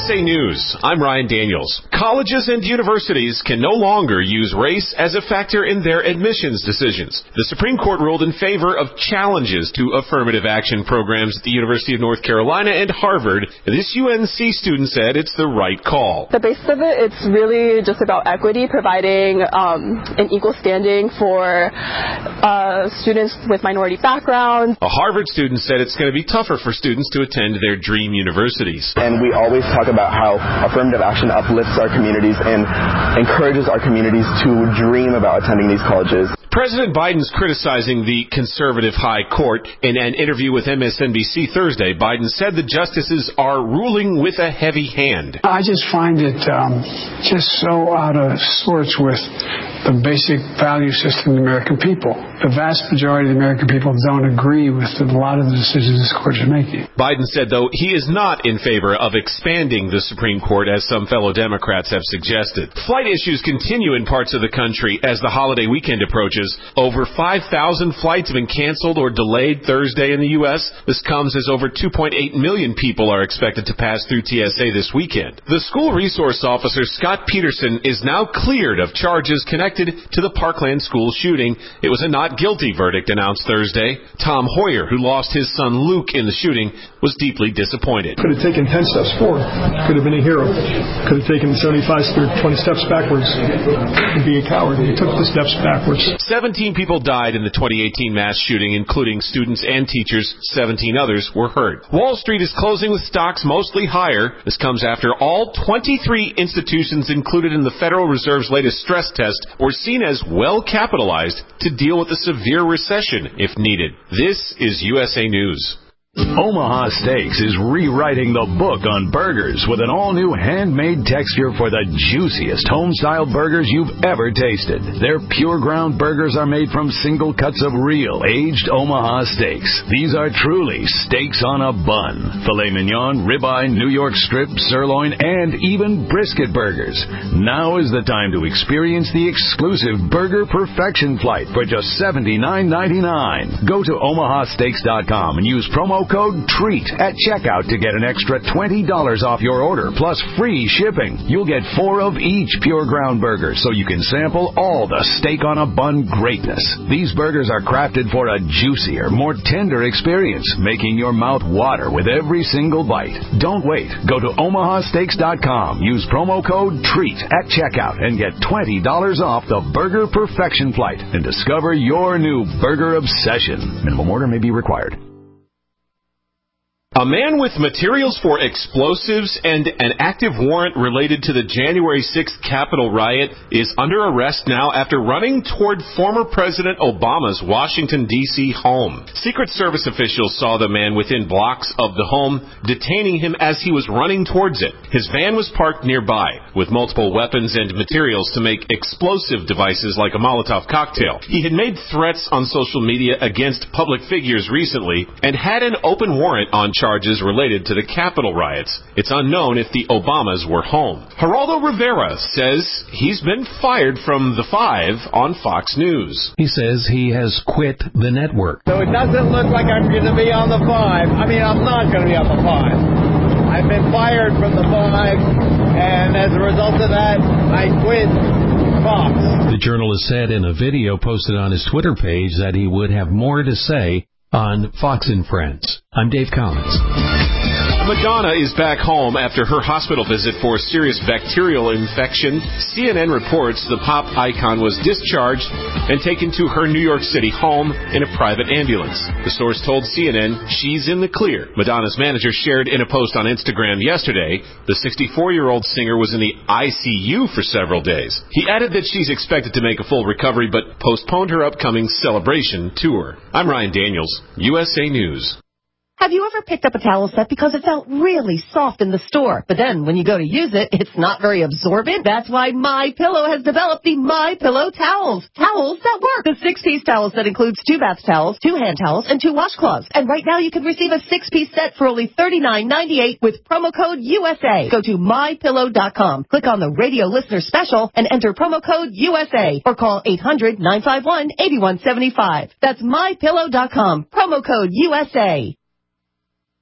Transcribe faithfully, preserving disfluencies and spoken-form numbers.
A News, I'm Ryan Daniels. Colleges and universities can no longer use race as a factor in their admissions decisions. The Supreme Court ruled in favor of challenges to affirmative action programs at the University of North Carolina and Harvard. This U N C student said it's the right call. The basis of it, it's really just about equity, providing um, an equal standing for uh, students with minority backgrounds. A Harvard student said it's going to be tougher for students to attend their dream universities. And we always talk about how affirmative action uplifts our communities and encourages our communities to dream about attending these colleges. President Biden's criticizing the conservative high court. In an interview with M S N B C Thursday, Biden said the justices are ruling with a heavy hand. I just find it um, just so out of sorts with the basic value system of the American people. The vast majority of the American people don't agree with a lot of the decisions this court is making. Biden said, though, he is not in favor of expanding the Supreme Court, as some fellow Democrats have suggested. Flight issues continue in parts of the country as the holiday weekend approaches. Over five thousand flights have been canceled or delayed Thursday in the U S. This comes as over two point eight million people are expected to pass through T S A this weekend. The school resource officer, Scott Peterson, is now cleared of charges connected to the Parkland school shooting. It was a not guilty verdict announced Thursday. Tom Hoyer, who lost his son Luke in the shooting, was deeply disappointed. Could have taken ten steps forward. Could have been a hero. Could have taken seventy-five or twenty steps backwards and be a coward. He took the steps backwards. seventeen people died in the twenty eighteen mass shooting, including students and teachers. seventeen others were hurt. Wall Street is closing with stocks mostly higher. This comes after all twenty-three institutions included in the Federal Reserve's latest stress test were seen as well capitalized to deal with a severe recession if needed. This is U S A News. Omaha Steaks is rewriting the book on burgers with an all-new handmade texture for the juiciest home-style burgers you've ever tasted. Their pure ground burgers are made from single cuts of real, aged Omaha steaks. These are truly steaks on a bun. Filet mignon, ribeye, New York strip, sirloin, and even brisket burgers. Now is the time to experience the exclusive Burger Perfection Flight for just seventy-nine ninety-nine. Go to omaha steaks dot com and use promo code TREAT at checkout to get an extra twenty dollars off your order, plus free shipping. You'll get four of each pure ground burger, so you can sample all the steak on a bun greatness. These burgers are crafted for a juicier, more tender experience, making your mouth water with every single bite. Don't wait. Go to omaha steaks dot com. Use promo code TREAT at checkout and get twenty dollars off the Burger Perfection Flight and discover your new burger obsession. Minimum order may be required. A man with materials for explosives and an active warrant related to the January sixth Capitol riot is under arrest now after running toward former President Obama's Washington, D C home. Secret Service officials saw the man within blocks of the home, detaining him as he was running towards it. His van was parked nearby with multiple weapons and materials to make explosive devices like a Molotov cocktail. He had made threats on social media against public figures recently and had an open warrant on charges related to the Capitol riots. It's unknown if the Obamas were home. Geraldo Rivera says he's been fired from The Five on Fox News. He says he has quit the network. So it doesn't look like I'm going to be on The Five. I mean, I'm not going to be on The Five. I've been fired from The Five, and as a result of that, I quit Fox. The journalist said in a video posted on his Twitter page that he would have more to say on Fox and Friends. I'm Dave Collins. Madonna is back home after her hospital visit for a serious bacterial infection. C N N reports the pop icon was discharged and taken to her New York City home in a private ambulance. The source told C N N she's in the clear. Madonna's manager shared in a post on Instagram yesterday the sixty-four-year-old singer was in the I C U for several days. He added that she's expected to make a full recovery but postponed her upcoming celebration tour. I'm Ryan Daniels, U S A News. Have you ever picked up a towel set because it felt really soft in the store, but then when you go to use it, it's not very absorbent? That's why MyPillow has developed the MyPillow towels. Towels that work. The six-piece towel set includes two bath towels, two hand towels, and two washcloths. And right now you can receive a six-piece set for only thirty-nine ninety-eight with promo code U S A. Go to my pillow dot com, click on the radio listener special, and enter promo code U S A, or call eight hundred nine five one eight one seven five. That's my pillow dot com, promo code U S A.